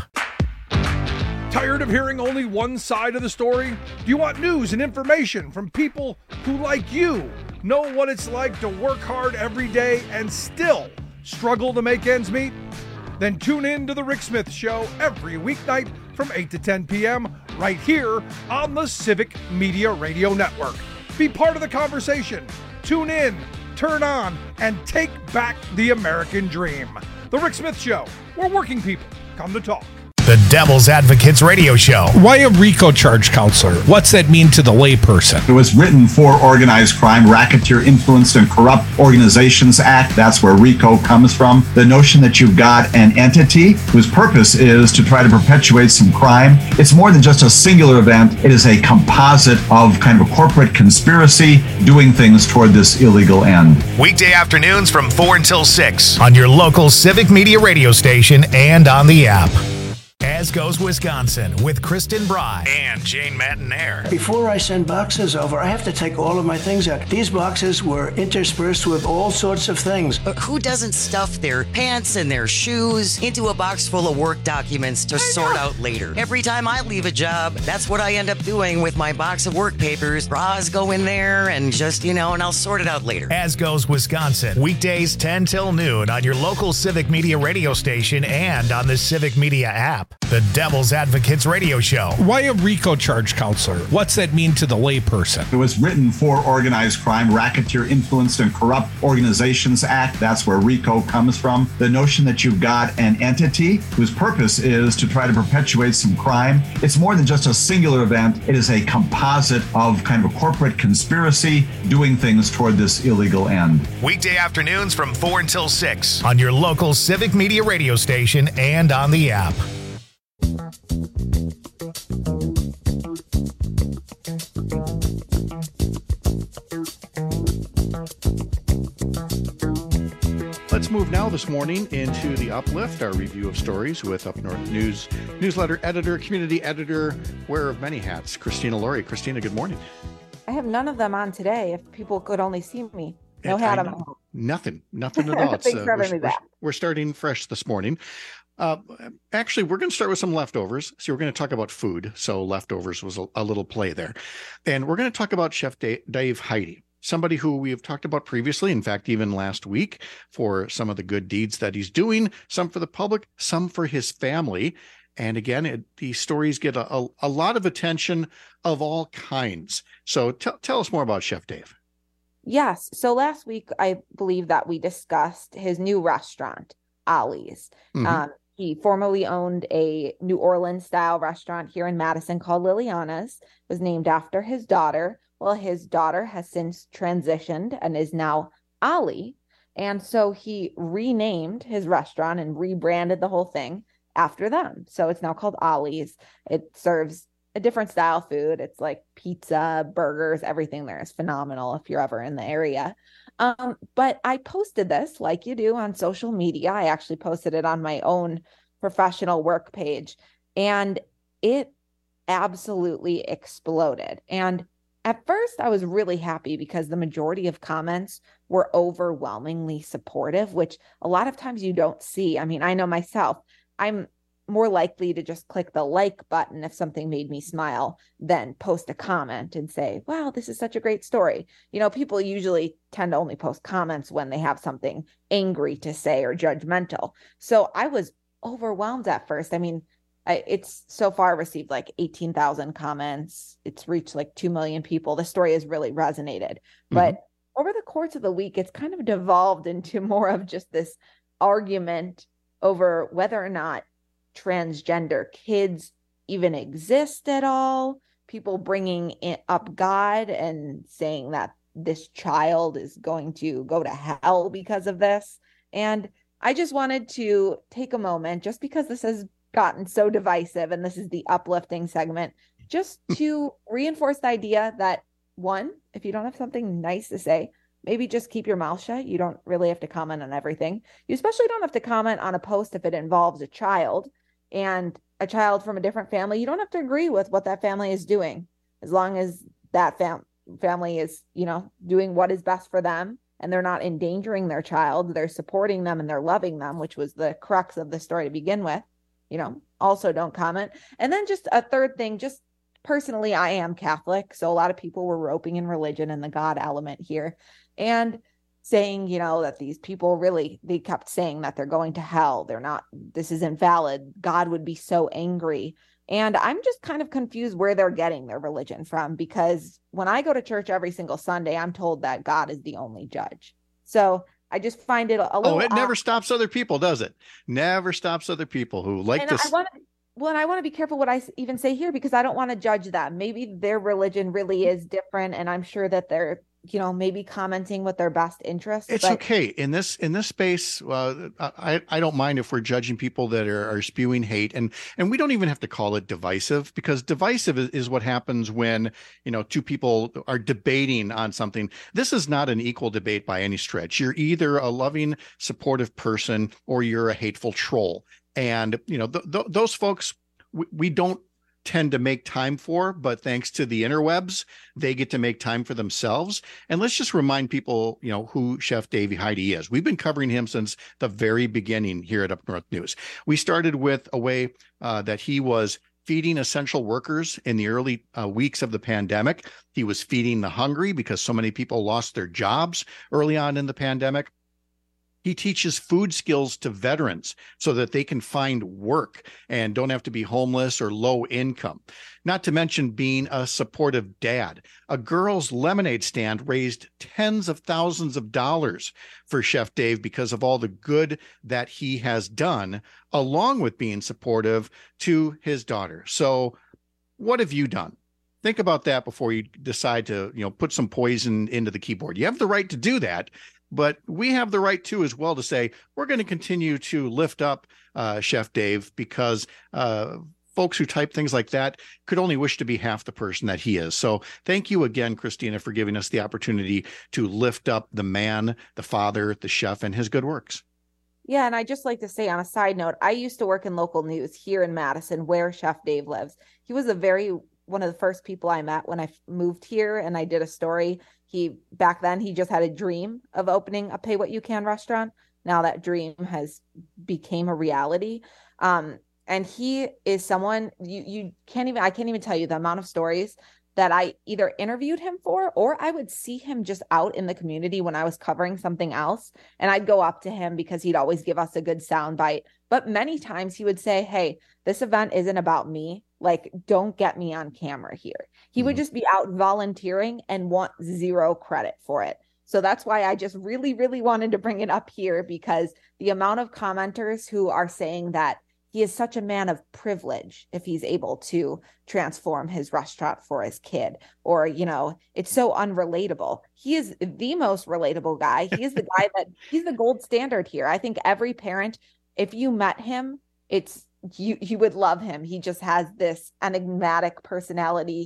Tired of hearing only one side of the story? Do you want news and information from people who, like you, know what it's like to work hard every day and still struggle to make ends meet? Then tune in to The Rick Smith Show every weeknight from 8 to 10 p.m. right here on the Civic Media Radio Network. Be part of the conversation. Tune in, turn on, and take back the American dream. The Rick Smith Show, where working people come to talk. The Devil's Advocates Radio Show. Why a RICO charge counselor? What's that mean to the layperson? It was written for Organized Crime, Racketeer, Influenced, and Corrupt Organizations Act. That's where RICO comes from. The notion that you've got an entity whose purpose is to try to perpetuate some crime. It's more than just a singular event. It is a composite of kind of a corporate conspiracy doing things toward this illegal end. Weekday afternoons from 4 until 6 on your local Civic Media radio station and on the app. As Goes Wisconsin with Kristen Bry and Jane Matinaire. Before I send boxes over, I have to take all of my things out. These boxes were interspersed with all sorts of things. But who doesn't stuff their pants and their shoes into a box full of work documents to sort out later? Every time I leave a job, that's what I end up doing with my box of work papers. Bras go in there and just, and I'll sort it out later. As Goes Wisconsin, weekdays 10 till noon on your local Civic Media radio station and on the Civic Media app. The Devil's Advocates Radio Show. Why a RICO charge counselor? What's that mean to the layperson? It was written for Organized Crime, Racketeer, Influenced, and Corrupt Organizations Act. That's where RICO comes from. The notion that you've got an entity whose purpose is to try to perpetuate some crime. It's more than just a singular event. It is a composite of kind of a corporate conspiracy doing things toward this illegal end. Weekday afternoons from 4 until 6 on your local Civic Media radio station and on the app. Let's move now this morning into the Uplift, our review of stories with Up North News newsletter editor, community editor, wearer of many hats, Christina Laurie. Christina, good morning. I have none of them on today. If people could only see me. No hat on my head. Nothing at all. Thanks for having me back. We're starting fresh this morning. Actually, we're going to start with some leftovers. So we're going to talk about food. So leftovers was a little play there. And we're going to talk about Chef Dave Heide, somebody who we have talked about previously, in fact, even last week, for some of the good deeds that he's doing, some for the public, some for his family. And again, these stories get a lot of attention of all kinds. So tell us more about Chef Dave. Yes. So last week, I believe that we discussed his new restaurant, Ollie's. Mm-hmm. He formerly owned a New Orleans-style restaurant here in Madison called Liliana's. It was named after his daughter. Well, his daughter has since transitioned and is now Ollie. And so he renamed his restaurant and rebranded the whole thing after them. So it's now called Ollie's. It serves a different style food. It's like pizza, burgers, everything there is phenomenal if you're ever in the area. But I posted this like you do on social media. I actually posted it on my own professional work page, and it absolutely exploded. And at first I was really happy because the majority of comments were overwhelmingly supportive, which a lot of times you don't see. I mean, I know myself, I'm more likely to just click the like button if something made me smile than post a comment and say, wow, this is such a great story. You know, people usually tend to only post comments when they have something angry to say or judgmental. So I was overwhelmed at first. I mean, it's so far received like 18,000 comments. It's reached like 2 million people. The story has really resonated. But over the course of the week, it's kind of devolved into more of just this argument over whether or not transgender kids even exist at all. People bringing up God and saying that this child is going to go to hell because of this. And I just wanted to take a moment, just because this has gotten so divisive and this is the uplifting segment, just to reinforce the idea that, one, if you don't have something nice to say, maybe just keep your mouth shut. You don't really have to comment on everything. You especially don't have to comment on a post if it involves a child, and a child from a different family. You don't have to agree with what that family is doing, as long as that family is, you know, doing what is best for them and they're not endangering their child. They're supporting them and they're loving them, which was the crux of the story to begin with. You know, also don't comment. And then just a third thing, just personally, I am Catholic. So a lot of people were roping in religion and the God element here and saying, you know, that these people really, they kept saying that they're going to hell. They're not, this is invalid. God would be so angry. And I'm just kind of confused where they're getting their religion from, because when I go to church every single Sunday, I'm told that God is the only judge. So I just find it a little. Oh, it never stops other people, does it? Never stops other people who like this. I want to be careful what I even say here, because I don't want to judge them. Maybe their religion really is different, and I'm sure that they're, you know, maybe commenting with their best interests. It's okay in this space. I don't mind if we're judging people that are spewing hate, and we don't even have to call it divisive, because divisive is what happens when, you know, two people are debating on something. This is not an equal debate by any stretch. You're either a loving, supportive person or you're a hateful troll. And, you know, those folks, we don't tend to make time for, but thanks to the interwebs, they get to make time for themselves. And let's just remind people, you know, who Chef Davey Heide is. We've been covering him since the very beginning here at Up North News. We started with a way that he was feeding essential workers in the early weeks of the pandemic. He was feeding the hungry because so many people lost their jobs early on in the pandemic. He teaches food skills to veterans so that they can find work and don't have to be homeless or low income. Not to mention being a supportive dad. A girls' lemonade stand raised tens of thousands of dollars for Chef Dave because of all the good that he has done, along with being supportive to his daughter. So what have you done? Think about that before you decide to, you know, put some poison into the keyboard. You have the right to do that. But we have the right to as well to say, we're going to continue to lift up Chef Dave, because folks who type things like that could only wish to be half the person that he is. So thank you again, Christina, for giving us the opportunity to lift up the man, the father, the chef, and his good works. Yeah, and I just like to say on a side note, I used to work in local news here in Madison, where Chef Dave lives. He was one of the first people I met when I moved here, and I did a story. Back then he just had a dream of opening a Pay What You Can restaurant. Now that dream has became a reality. And he is someone I can't even tell you the amount of stories that I either interviewed him for, or I would see him just out in the community when I was covering something else. And I'd go up to him because he'd always give us a good soundbite. But many times he would say, hey, this event isn't about me. Like, don't get me on camera here. He would just be out volunteering and want zero credit for it. So that's why I just really, really wanted to bring it up here, because the amount of commenters who are saying that he is such a man of privilege if he's able to transform his restaurant for his kid. Or, it's so unrelatable. He is the most relatable guy. He is the guy he's the gold standard here. I think every parent, if you met him, you would love him. He just has this enigmatic personality.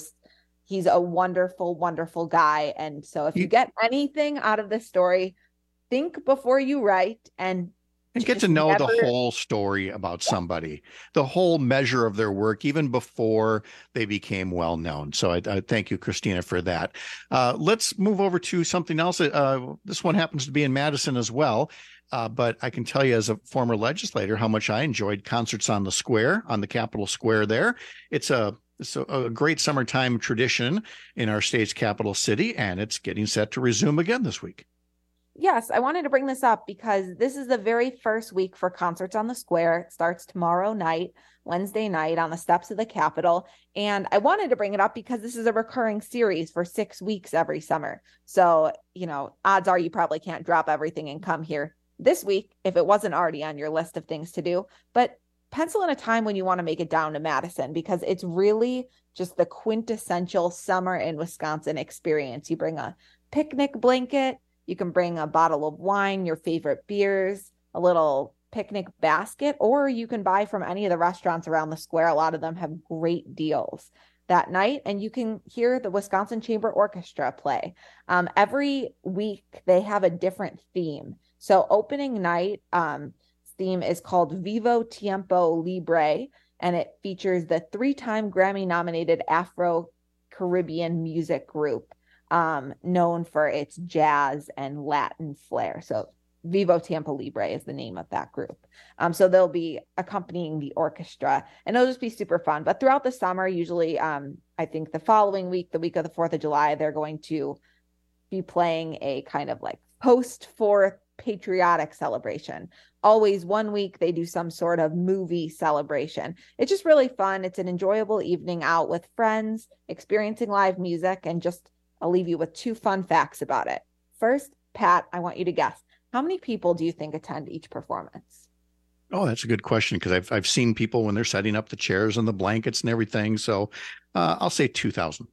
He's a wonderful, wonderful guy. And so if you get anything out of this story, think before you write and get to know the whole story about somebody, the whole measure of their work, even before they became well known. So I thank you, Christina, for that. Let's move over to something else. This one happens to be in Madison as well. But I can tell you as a former legislator how much I enjoyed Concerts on the Square, on the Capitol Square there. It's a great summertime tradition in our state's capital city, and it's getting set to resume again this week. Yes, I wanted to bring this up because this is the very first week for Concerts on the Square. It starts tomorrow night, Wednesday night, on the steps of the Capitol. And I wanted to bring it up because this is a recurring series for 6 weeks every summer. So, odds are you probably can't drop everything and come here this week if it wasn't already on your list of things to do. But pencil in a time when you want to make it down to Madison, because it's really just the quintessential summer in Wisconsin experience. You bring a picnic blanket. You can bring a bottle of wine, your favorite beers, a little picnic basket, or you can buy from any of the restaurants around the square. A lot of them have great deals that night, and you can hear the Wisconsin Chamber Orchestra play. Every week they have a different theme. So opening night theme is called Vivo Tiempo Libre, and it features the 3-time Grammy-nominated Afro-Caribbean music group, known for its jazz and Latin flair. So Vivo Tiempo Libre is the name of that group. So they'll be accompanying the orchestra, and it'll just be super fun. But throughout the summer, usually, I think the following week, the week of the 4th of July, they're going to be playing a kind of like post-4th patriotic celebration. Always 1 week, they do some sort of movie celebration. It's just really fun. It's an enjoyable evening out with friends, experiencing live music, and I'll leave you with 2 fun facts about it. First, Pat, I want you to guess. How many people do you think attend each performance? Oh, that's a good question, because I've seen people when they're setting up the chairs and the blankets and everything. So I'll say 2,000.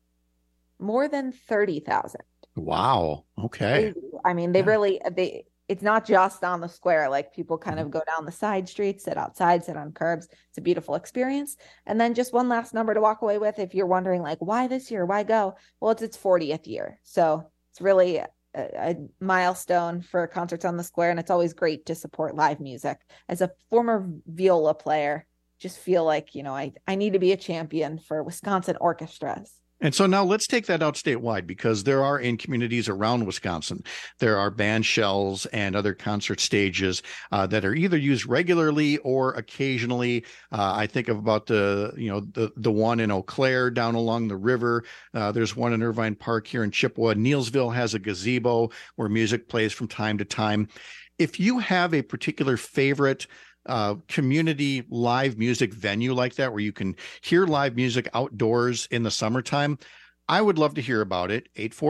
More than 30,000. Wow. Okay. I mean, it's not just on the square. Like, people kind of go down the side streets, sit outside, sit on curbs. It's a beautiful experience. And then just one last number to walk away with. If you're wondering, like, why this year? Why go? Well, it's its 40th year. So it's really a milestone for Concerts on the Square. And it's always great to support live music. As a former viola player, just feel like, I need to be a champion for Wisconsin orchestras. And so now let's take that out statewide, because there are, in communities around Wisconsin, there are band shells and other concert stages that are either used regularly or occasionally. I think about the one in Eau Claire down along the river. There's one in Irvine Park here in Chippewa. Neilsville has a gazebo where music plays from time to time. If you have a particular favorite community live music venue like that, where you can hear live music outdoors in the summertime, I would love to hear about it.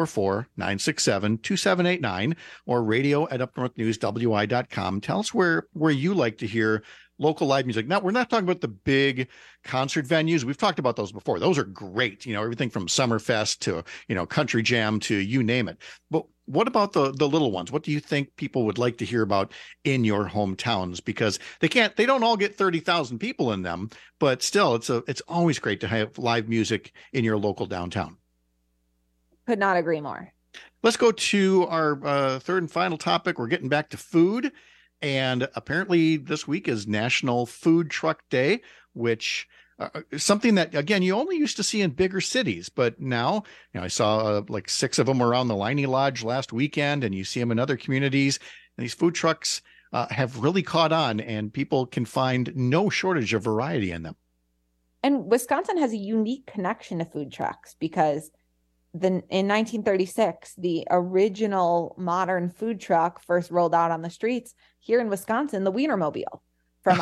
844-967-2789 or radio@upnorthnewswi.com. Tell us where you like to hear local live music. Now, we're not talking about the big concert venues. We've talked about those before. Those are great. Everything from Summerfest to, Country Jam to you name it. But what about the little ones? What do you think people would like to hear about in your hometowns? Because they don't all get 30,000 people in them, but still, it's always great to have live music in your local downtown. Could not agree more. Let's go to our third and final topic. We're getting back to food. And apparently this week is National Food Truck Day, which something that, again, you only used to see in bigger cities. But now, I saw like 6 of them around the Liney Lodge last weekend, and you see them in other communities. And these food trucks have really caught on, and people can find no shortage of variety in them. And Wisconsin has a unique connection to food trucks because in 1936, the original modern food truck first rolled out on the streets here in Wisconsin, the Wienermobile from Oscar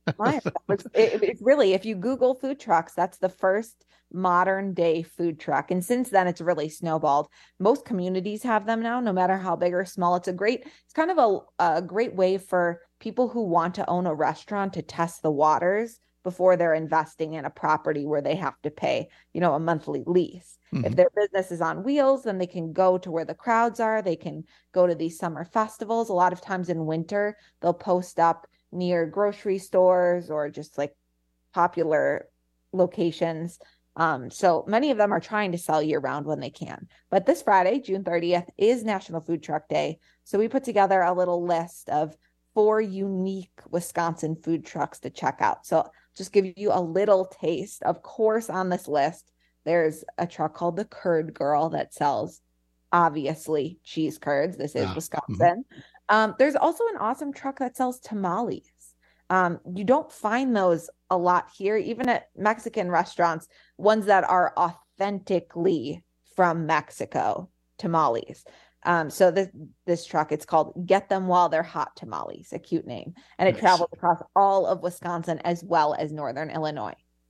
It's really, if you Google food trucks, that's the first modern day food truck. And since then, it's really snowballed. Most communities have them now, no matter how big or small. It's kind of a great way for people who want to own a restaurant to test the waters before they're investing in a property where they have to pay, a monthly lease. Mm-hmm. If their business is on wheels, then they can go to where the crowds are. They can go to these summer festivals. A lot of times in winter, they'll post up near grocery stores or just like popular locations. So many of them are trying to sell year round when they can. But this Friday, June 30th, is National Food Truck Day. So we put together a little list of 4 unique Wisconsin food trucks to check out. So just give you a little taste. Of course, on this list, there's a truck called the Curd Girl that sells, obviously, cheese curds. This is Wisconsin. Mm-hmm. There's also an awesome truck that sells tamales. You don't find those a lot here, even at Mexican restaurants, ones that are authentically from Mexico, tamales. So this truck, it's called Get Them While They're Hot Tamales, a cute name. And it travels across all of Wisconsin as well as Northern Illinois.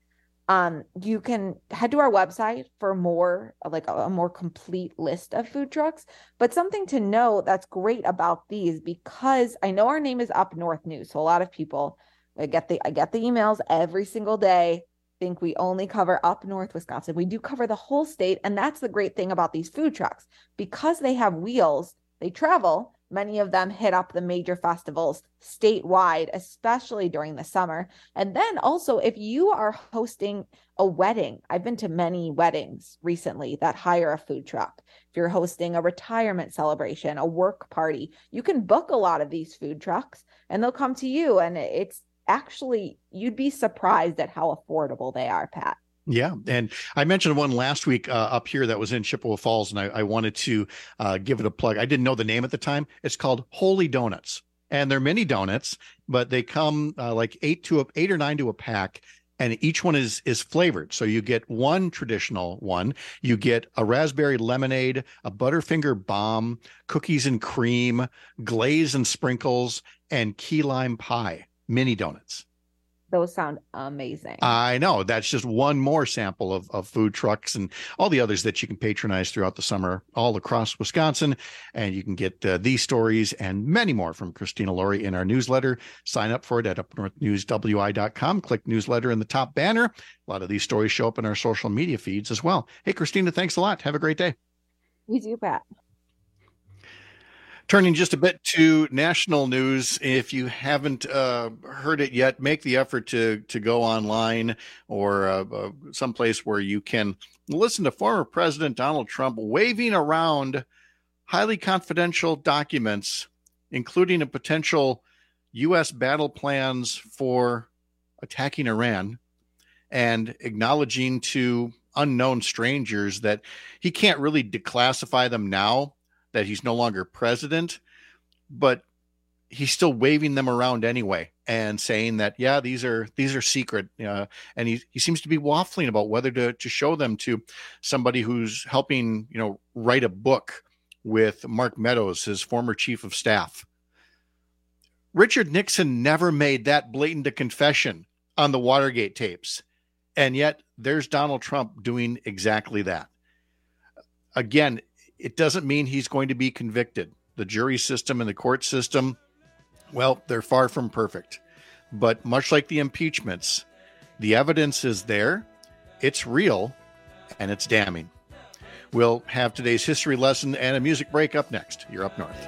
You can head to our website for more, like a more complete list of food trucks. But something to know that's great about these, because I know our name is Up North News. So a lot of people, I get the emails every single day, think we only cover up north Wisconsin. We do cover the whole state. And that's the great thing about these food trucks. Because they have wheels, they travel. Many of them hit up the major festivals statewide, especially during the summer. And then also, if you are hosting a wedding, I've been to many weddings recently that hire a food truck. If you're hosting a retirement celebration, a work party, you can book a lot of these food trucks and they'll come to you. And it's actually, you'd be surprised at how affordable they are, Pat. Yeah. And I mentioned one last week up here that was in Chippewa Falls, and I wanted to give it a plug. I didn't know the name at the time. It's called Holy Donuts, and they're mini donuts, but they come like 8 or 9 to a pack. And each one is flavored. So you get one traditional one, you get a raspberry lemonade, a Butterfinger bomb, cookies and cream, glaze and sprinkles, and key lime pie, mini donuts. Those sound amazing. I know. That's just one more sample of food trucks and all the others that you can patronize throughout the summer all across Wisconsin. And you can get these stories and many more from Christina Laurie in our newsletter. Sign up for it at upnorthnewswi.com. Click newsletter in the top banner. A lot of these stories show up in our social media feeds as well. Hey, Christina, thanks a lot. Have a great day. You too, Pat. Turning just a bit to national news, if you haven't heard it yet, make the effort to go online or someplace where you can listen to former President Donald Trump waving around highly confidential documents, including a potential U.S. battle plans for attacking Iran, and acknowledging to unknown strangers that he can't really declassify them now that he's no longer president, but he's still waving them around anyway and saying that, yeah, these are secret. And he seems to be waffling about whether to show them to somebody who's helping, write a book with Mark Meadows, his former chief of staff. Richard Nixon never made that blatant a confession on the Watergate tapes. And yet there's Donald Trump doing exactly that. Again, it doesn't mean he's going to be convicted. The jury system and the court system, well, they're far from perfect. But much like the impeachments, the evidence is there, it's real, and it's damning. We'll have today's history lesson and a music break up next. You're Up North.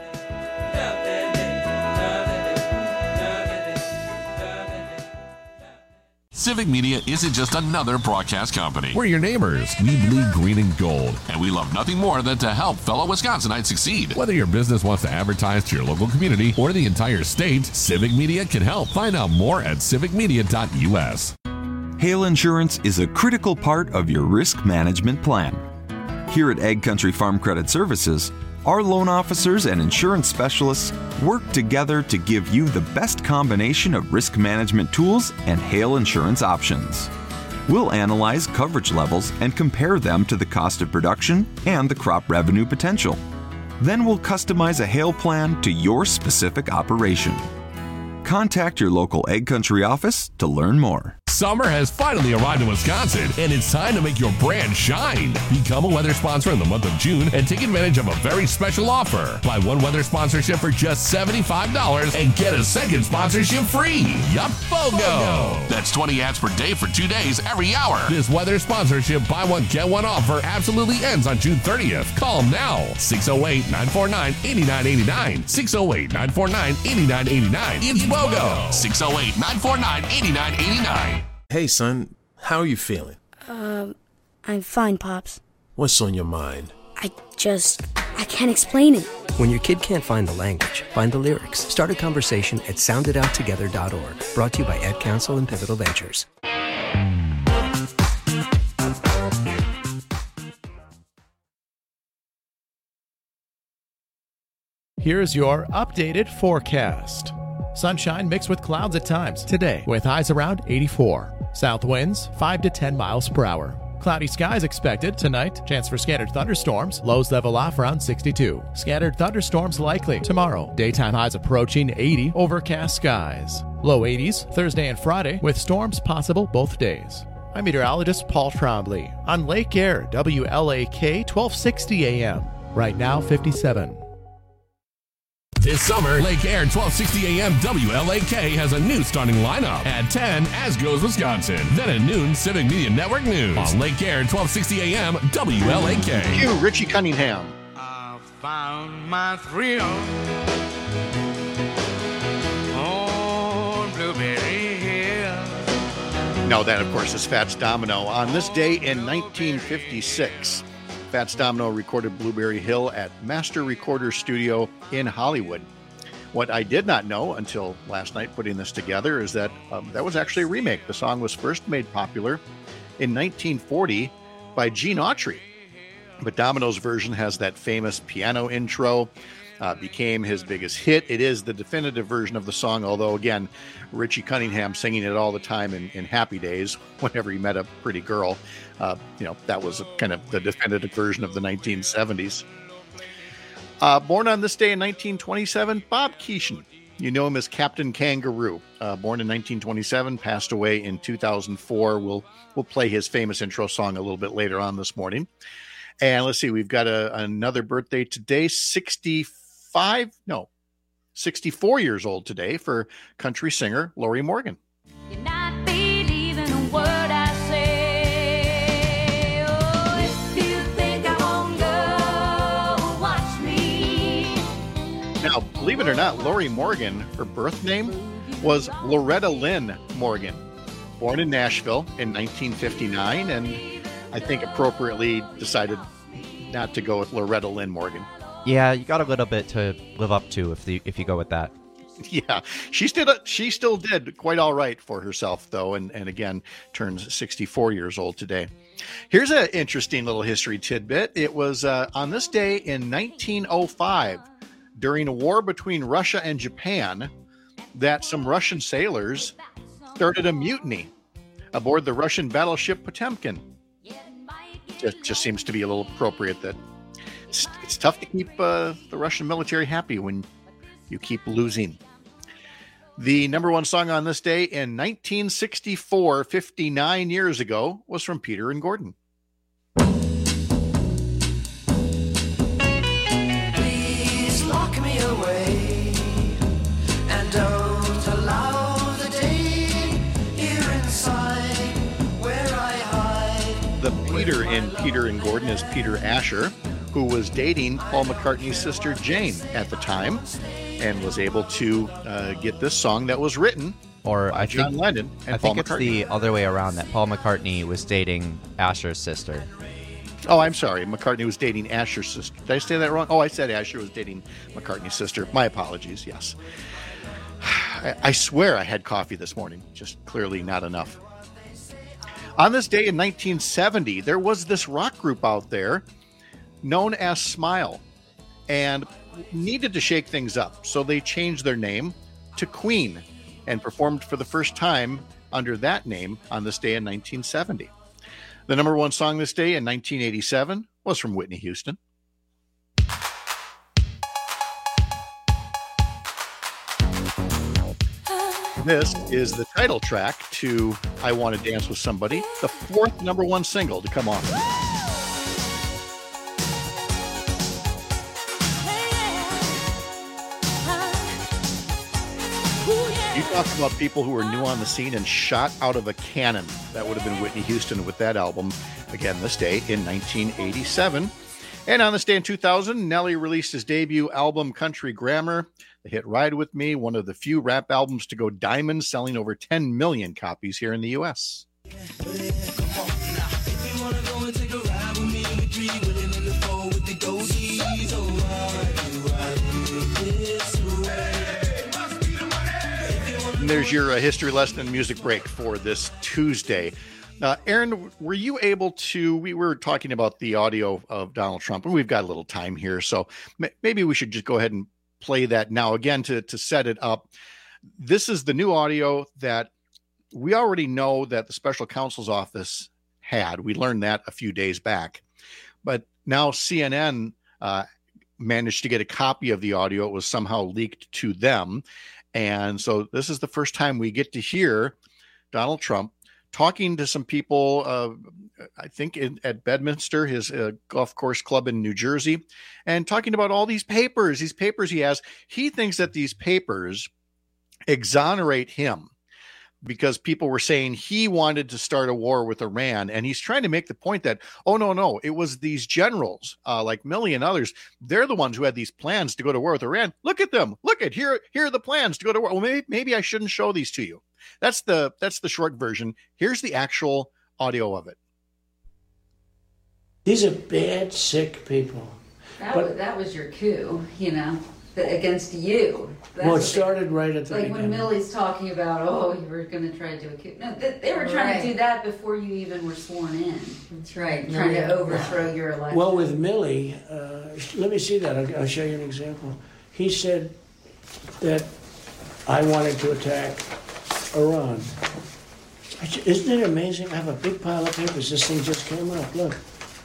Civic Media isn't just another broadcast company. We're your neighbors. We bleed green and gold. And we love nothing more than to help fellow Wisconsinites succeed. Whether your business wants to advertise to your local community or the entire state, Civic Media can help. Find out more at civicmedia.us. Hail insurance is a critical part of your risk management plan. Here at Ag Country Farm Credit Services, our loan officers and insurance specialists work together to give you the best combination of risk management tools and hail insurance options. We'll analyze coverage levels and compare them to the cost of production and the crop revenue potential. Then we'll customize a hail plan to your specific operation. Contact your local Egg Country office to learn more. Summer has finally arrived in Wisconsin, and it's time to make your brand shine. Become a weather sponsor in the month of June and take advantage of a very special offer. Buy one weather sponsorship for just $75 and get a second sponsorship free. Yup, BOGO! That's 20 ads per day for 2 days every hour. This weather sponsorship buy one, get one offer absolutely ends on June 30th. Call them now. 608-949-8989. 608-949-8989. It's BOGO. 608-949-8989. Hey, son, how are you feeling? I'm fine, Pops. What's on your mind? I can't explain it. When your kid can't find the language, find the lyrics. Start a conversation at soundedouttogether.org. Brought to you by Ad Council and Pivotal Ventures. Here's your updated forecast. Sunshine mixed with clouds at times today, with highs around 84. South winds 5 to 10 miles per hour. Cloudy skies expected tonight. Chance for scattered thunderstorms. Lows level off around 62. Scattered thunderstorms likely tomorrow. Daytime highs approaching 80. Overcast skies. Low 80s Thursday and Friday, with storms possible both days. I'm meteorologist Paul Trombley on Lake Air, WLAK 1260 AM. Right now, 57. This summer, Lake Air 1260 AM WLAK has a new starting lineup. At 10, As Goes Wisconsin. Then at noon, Civic Media Network News. On Lake Air 1260 AM WLAK. Cue Richie Cunningham. I found my thrill on Blueberry Hill. No, that, of course, is Fats Domino. On this day in 1956, Fats Domino recorded Blueberry Hill at Master Recorder Studio in Hollywood. What I did not know until last night putting this together is that that was actually a remake. The song was first made popular in 1940 by Gene Autry. But Domino's version has that famous piano intro, became his biggest hit. It is the definitive version of the song, although, again, Richie Cunningham singing it all the time in Happy Days, whenever he met a pretty girl. That was kind of the definitive version of the 1970s. Born on this day in 1927, Bob Keeshan. You know him as Captain Kangaroo. Born in 1927, passed away in 2004. We'll play his famous intro song a little bit later on this morning. And let's see, we've got another birthday today, 64 years old today for country singer Lori Morgan. You're not believing a word I say. Oh, if you think I won't go, watch me. Now, believe it or not, Lori Morgan, her birth name was Loretta Lynn Morgan. Born in Nashville in 1959, and I think appropriately decided not to go with Loretta Lynn Morgan. Yeah, you got a little bit to live up to if you go with that. Yeah, she still did quite all right for herself, though, and again, turns 64 years old today. Here's an interesting little history tidbit. It was on this day in 1905, during a war between Russia and Japan, that some Russian sailors started a mutiny aboard the Russian battleship Potemkin. Just seems to be a little appropriate that it's tough to keep the Russian military happy when you keep losing. The number one song on this day in 1964, 59 years ago, was from Peter and Gordon. Please lock me away and don't allow the day here inside where I hide. The Peter in Peter and Gordon is Peter Asher, who was dating Paul McCartney's sister Jane at the time, and was able to get this song that was written by John Lennon and Paul McCartney. I think it's the other way around, that Paul McCartney was dating Asher's sister. Oh, I'm sorry. McCartney was dating Asher's sister. Did I say that wrong? Oh, I said Asher was dating McCartney's sister. My apologies, yes. I swear I had coffee this morning. Just clearly not enough. On this day in 1970, there was this rock group out there known as Smile, and needed to shake things up, so they changed their name to Queen and performed for the first time under that name on this day in 1970. The number one song this day in 1987 was from Whitney Houston. I This is the title track to I Want to Dance with Somebody, the 4th #1 single to come on. You talk about people who were new on the scene and shot out of a cannon. That would have been Whitney Houston with that album, again, this day in 1987. And on this day in 2000, Nelly released his debut album, Country Grammar. The hit Ride With Me, one of the few rap albums to go diamond, selling over 10 million copies here in the U.S. And there's your history lesson and music break for this Tuesday. Aaron, were you able to, we were talking about the audio of Donald Trump, and we've got a little time here, so maybe we should just go ahead and play that now again to set it up. This is the new audio that we already know that the special counsel's office had. We learned that a few days back, but now CNN managed to get a copy of the audio. It was somehow leaked to them. And so this is the first time we get to hear Donald Trump talking to some people, I think at Bedminster, his golf course club in New Jersey, and talking about all these papers he has. He thinks that these papers exonerate him because people were saying he wanted to start a war with Iran. And he's trying to make the point that, oh, no, it was these generals like Milley and others. They're the ones who had these plans to go to war with Iran. Look at them. Look at here are the plans to go to war. Well, maybe I shouldn't show these to you. That's the short version. Here's the actual audio of it. These are bad, sick people. That was your coup, against you. It started right at the beginning. Like when Milley's talking about, you were going to try to do a coup. No, they were trying to do that before you even were sworn in. That's right. Trying to overthrow your election. Well, with Milley, let me see that. I'll show you an example. He said that I wanted to attack Iran. Isn't it amazing? I have a big pile of papers. This thing just came up. Look.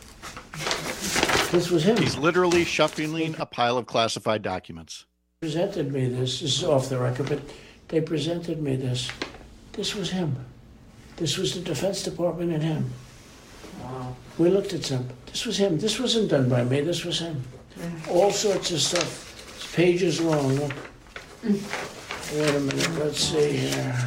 This was him. He's literally shuffling a pile of classified documents. Presented me this. This is off the record, but they presented me this. This was him. This was the Defense Department and him. Wow. We looked at some. This was him. This wasn't done by me. This was him. All sorts of stuff. It's pages long. Look. Wait a minute. Let's see here.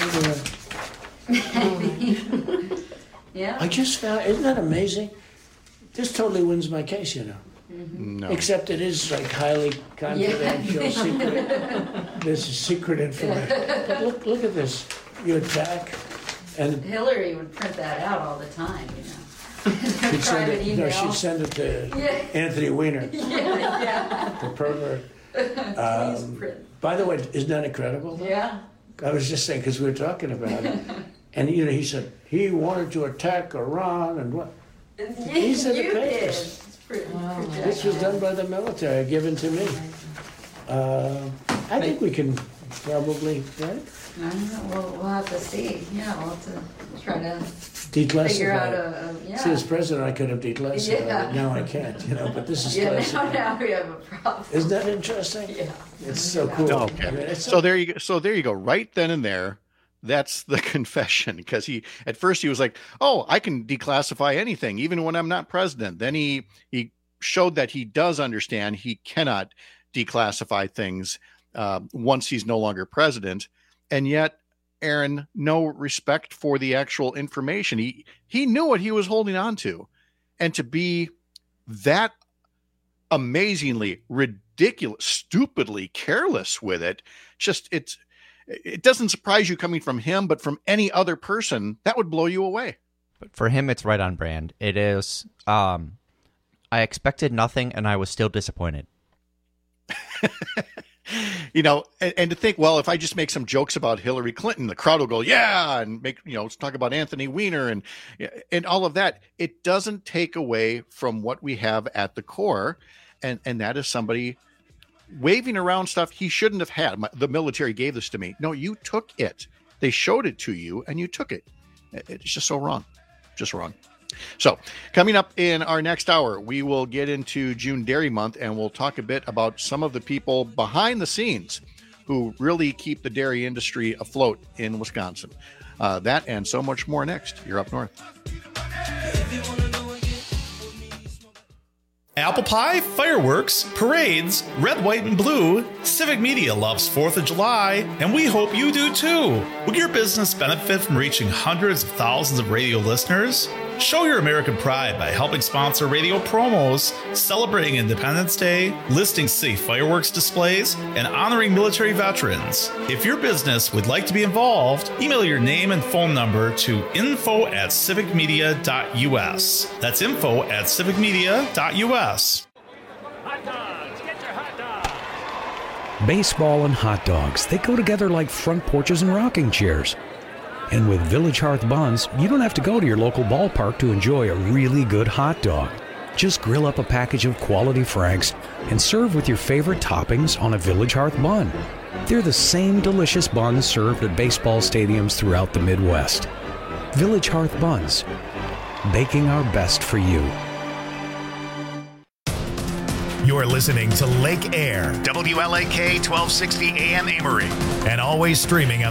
Yeah. I just found. Isn't that amazing? This totally wins my case, No. Except it is like highly confidential, secret. This is secret information. But look at this. You attack, and Hillary would print that out all the time, she'd send it. No, she'd send it to Anthony Weiner, the pervert. By the way, isn't that incredible? Yeah. I was just saying because we were talking about it, and he said he wanted to attack Iran and what. These are the papers. This was done by the military, given to me. I think we can probably, right? I don't know. We'll have to see. Yeah, we'll have to try to declassify. Figure out See, as president, I could have declassified it. Now I can't, but this is classified. Now we have a problem. Isn't that interesting? Yeah. It's so cool. Okay. I mean, So there you go. Right then and there. That's the confession, because at first he was like, oh, I can declassify anything, even when I'm not president. Then he showed that he does understand he cannot declassify things once he's no longer president. And yet, Aaron, no respect for the actual information. He knew what he was holding on to. And to be that amazingly ridiculous, stupidly careless with it, it doesn't surprise you coming from him, but from any other person, that would blow you away. But for him, it's right on brand. It is. I expected nothing, and I was still disappointed. And to think, well, if I just make some jokes about Hillary Clinton, the crowd will go, yeah, and let's talk about Anthony Weiner and all of that. It doesn't take away from what we have at the core, and that is somebody waving around stuff he shouldn't have had. The military gave this to me. No, you took it. They showed it to you, and you took it. It's just so wrong. Just wrong. So coming up in our next hour, we will get into June Dairy Month, and we'll talk a bit about some of the people behind the scenes who really keep the dairy industry afloat in Wisconsin. That and so much more next. You're Up North. Apple pie, fireworks, parades, red, white, and blue. Civic Media loves 4th of July, and we hope you do too. Will your business benefit from reaching hundreds of thousands of radio listeners? Show your American pride by helping sponsor radio promos, celebrating Independence Day, listing city fireworks displays, and honoring military veterans. If your business would like to be involved, email your name and phone number to info@civicmedia.us. That's info@civicmedia.us. Baseball and hot dogs, they go together like front porches and rocking chairs. And with Village Hearth Buns, you don't have to go to your local ballpark to enjoy a really good hot dog. Just grill up a package of quality Franks and serve with your favorite toppings on a Village Hearth bun. They're the same delicious buns served at baseball stadiums throughout the Midwest. Village Hearth Buns, baking our best for you. You're listening to Lake Air, WLAK 1260 AM Amory, and always streaming on